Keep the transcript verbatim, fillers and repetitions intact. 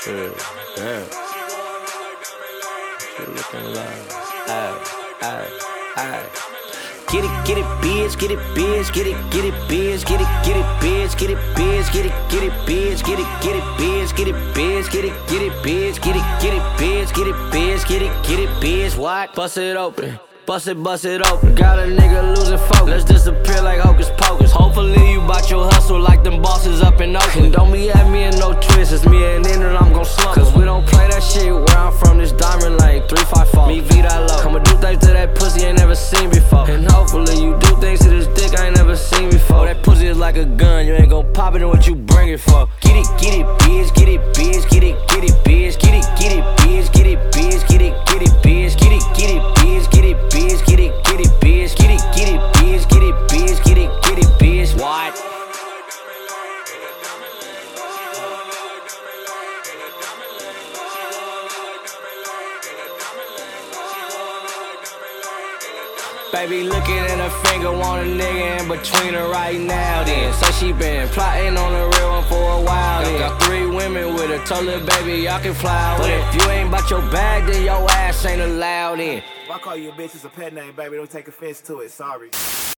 Shit, damn. She looking like, ay, ay, ay. Get it, get it, bitch, get it, bitch, get it, get it, bitch, get it, get it, bitch, get it, bitch, get it, get it, bitch, get it, get it, bitch, get it, bitch, get it, get it, bitch, get it, get it, bitch, get it, bitch, get it, get it, bitch. What? Bust it open, bust it, bust it open. Got a nigga losing focus. Let's disappear like hocus pocus. Hopefully you bout your hustle like them bosses up in Oakland. Don't be at me in no twist, it's me and then I'm gon' slump. Cause we don't play that shit where I'm from, this diamond lane, three five four. Me V that low. I'ma do things to that pussy ain't never seen before. And hopefully you do things to this dick I ain't never seen before. That pussy is like a gun, you ain't gon' pop it in what you bring it for. Get it, get it, bitch, get it, bitch, get it, get it, bitch, get it, get it, bitch, get it, bitch, get it, get it, bitch, get it, get it, bitch, get it, bitch, get it, get it, bitch, get it, get it, bitch, get it, bitch, get it, get it, bitch. What? Baby looking at her finger, want a nigga in between her right now then. Say she been plotting on the real one for a while then. Got three women with her, told her baby y'all can fly away. But if you ain't bout your bag, then your ass ain't allowed in. If I call you a bitch, it's a pet name, baby. Don't take offense to it. Sorry.